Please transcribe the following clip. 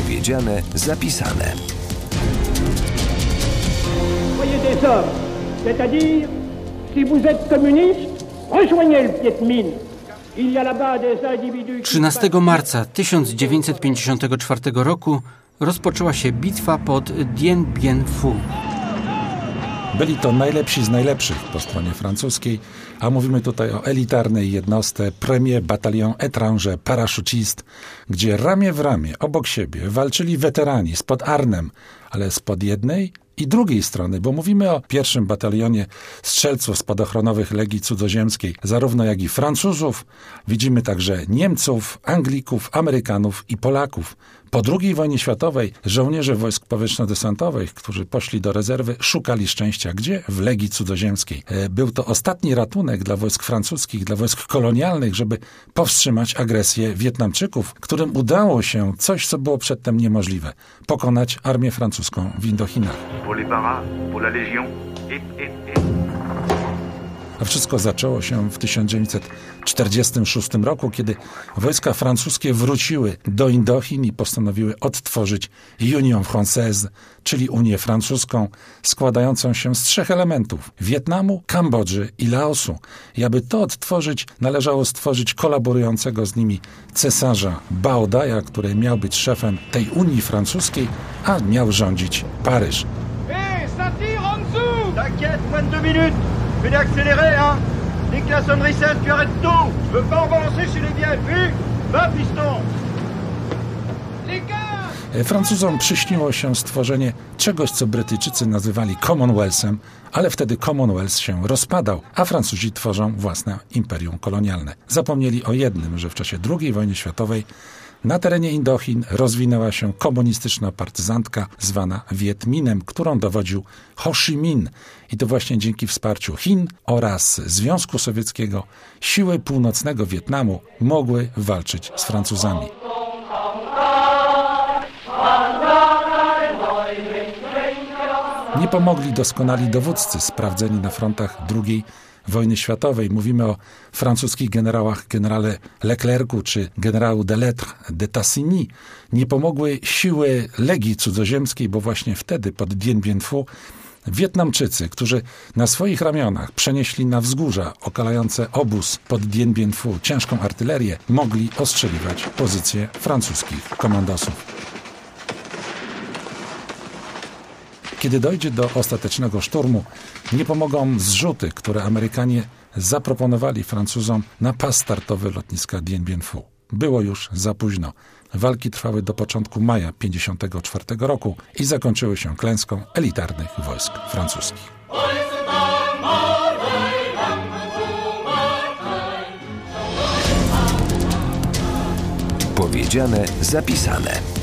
Powiedziane, zapisane. Soyez des hommes, c'est-à-dire, si vous êtes communiste, rejoignez le Viet Minh. 13 marca 1954 roku rozpoczęła się bitwa pod Dien Bien Phu. Byli to najlepsi z najlepszych po stronie francuskiej, a mówimy tutaj o elitarnej jednostce Premier Bataillon Étranger Parachutiste, gdzie ramię w ramię, obok siebie walczyli weterani spod Arnhem, ale spod jednej i drugiej strony, bo mówimy o pierwszym batalionie strzelców spadochronowych Legii Cudzoziemskiej, zarówno jak i Francuzów, widzimy także Niemców, Anglików, Amerykanów i Polaków. Po II wojnie światowej żołnierze wojsk powietrzno-desantowych, którzy poszli do rezerwy, szukali szczęścia. Gdzie? W Legii Cudzoziemskiej. Był to ostatni ratunek dla wojsk francuskich, dla wojsk kolonialnych, żeby powstrzymać agresję Wietnamczyków, którym udało się coś, co było przedtem niemożliwe. Pokonać armię francuską w Indochinach. A wszystko zaczęło się w 1946 roku, kiedy wojska francuskie wróciły do Indochin i postanowiły odtworzyć Union Française, czyli Unię Francuską, składającą się z 3 elementów: Wietnamu, Kambodży i Laosu. I aby to odtworzyć, należało stworzyć kolaborującego z nimi cesarza Bao Daja, który miał być szefem tej Unii Francuskiej, a miał rządzić Paryż. Hey, ça tire en dessous! T'inquiète, moins de 2 minutes! Veuillez accélérer, hein! Dès que la sonnerie cesse, tu arrêtes tout! Je veux pas en balancer chez les vieilles, puis va, piston! Les gars! Francuzom przyśniło się stworzenie czegoś, co Brytyjczycy nazywali Commonwealthem, ale wtedy Commonwealth się rozpadał, a Francuzi tworzą własne imperium kolonialne. Zapomnieli o jednym, że w czasie II wojny światowej na terenie Indochin rozwinęła się komunistyczna partyzantka zwana Viet Minem, którą dowodził Ho Chi Minh. I to właśnie dzięki wsparciu Chin oraz Związku Sowieckiego siły północnego Wietnamu mogły walczyć z Francuzami. Nie pomogli doskonali dowódcy sprawdzeni na frontach II wojny światowej. Mówimy o francuskich generałach, generale Leclercu czy generału Delettre de Tassigny. Nie pomogły siły Legii Cudzoziemskiej, bo właśnie wtedy pod Dien Bien Phu Wietnamczycy, którzy na swoich ramionach przenieśli na wzgórza okalające obóz pod Dien Bien Phu ciężką artylerię, mogli ostrzeliwać pozycje francuskich komandosów. Kiedy dojdzie do ostatecznego szturmu, nie pomogą zrzuty, które Amerykanie zaproponowali Francuzom na pas startowy lotniska Dien Bien Phu. Było już za późno. Walki trwały do początku maja 1954 roku i zakończyły się klęską elitarnych wojsk francuskich. Powiedziane, zapisane.